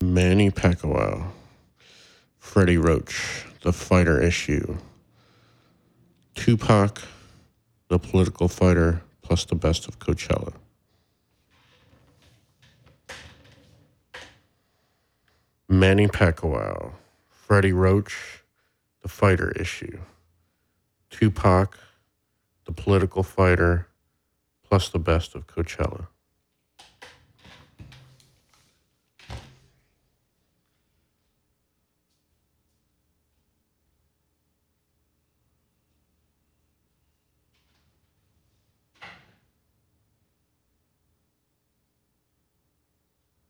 Manny Pacquiao, Freddie Roach, The Fighter Issue, Tupac, The Political Fighter, plus The Best of Coachella. Manny Pacquiao, Freddie Roach, The Fighter Issue, Tupac, The Political Fighter, plus The Best of Coachella.